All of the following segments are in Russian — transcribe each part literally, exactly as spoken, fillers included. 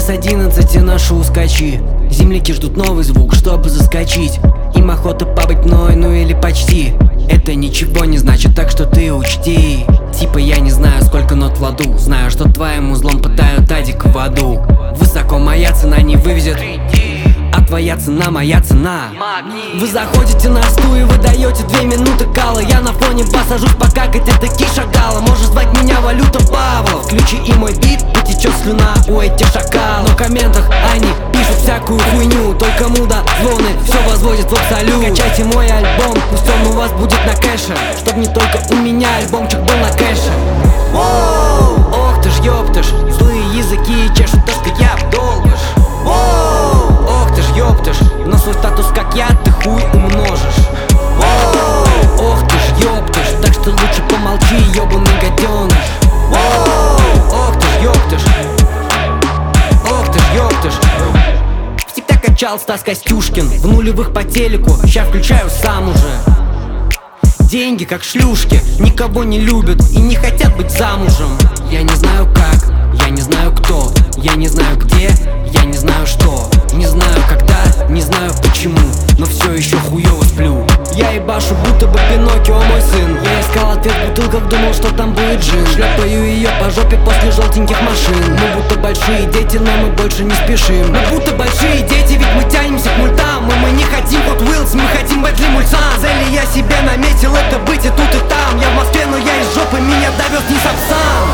с одиннадцати ношу ускочи. Земляки ждут новый звук, чтобы заскочить. Им охота побыть мной, ну или почти. Это ничего не значит, так что ты учти. Типа я не знаю, сколько нот в ладу. Знаю, что твоим узлом пытают адик в аду. Высоко моя цена не вывезет, а твоя цена моя цена. Вы заходите на стул и вы даете две минуты кала. Я на фоне вас сажусь покакать, это ки шагала. Можешь звать меня валюта Павлов. Включи и мой бит, потечет слюна у этих шакалов. Но в комментах они пишут всякую хуйню. Только муда, злоны, все возводит в абсолют. Качайте мой альбом, пусть он у вас будет на кэше, чтоб не только у меня альбомчик был на кэше. Воу, ох ты ж, ёптыш, злые языки чешут то, что я вдолбыш. Воу, ох ты ж, ёптыш, но свой статус как я ты хуй умножишь. Воу, ох ты ж, ёптыш, так что лучше помолчи, ёбаный гаденыш. Воу, ох ты ж, ёптыш, ох ты ж, ёптыш. Всегда качал Стас Костюшкин в нулевых по телеку, ща включаю сам уже. Деньги как шлюшки, никого не любят и не хотят быть замужем. Я не знаю как, я не знаю кто, я не знаю где, я не знаю что, не знаю когда, не знаю почему, но все еще хуёво сплю. Я ебашу, будто бы Пиноккио мой сын. Я искал ответ в бутылках, думал, что там будет джин. Шляпаю ее по жопе после желтеньких машин. Мы будто большие дети, но мы больше не спешим. Мы будто большие дети, ведь мы тянемся к мультам. И мы не хотим Hot Wheels, мы хотим Бентли Мульсан. Цели я себе наметил, это быть и тут и там. Я в Москве, но я из жопы, меня довез не сапсан.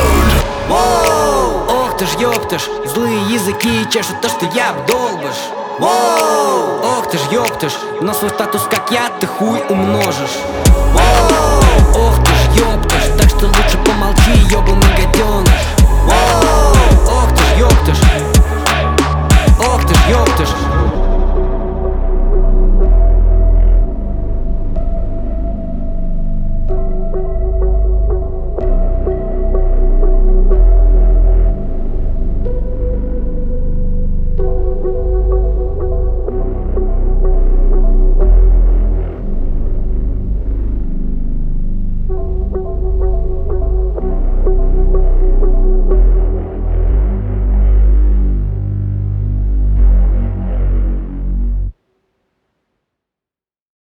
Воу, ох ты ж, ёптыш, злые языки чешут то, что я вдолбыш. Воу, ох ты ж, ёптыш, но свой статус как я ты хуй умножишь. Воу, ох ты ж, ёптыш, так что лучше помолчи, ёбаный гаденыш.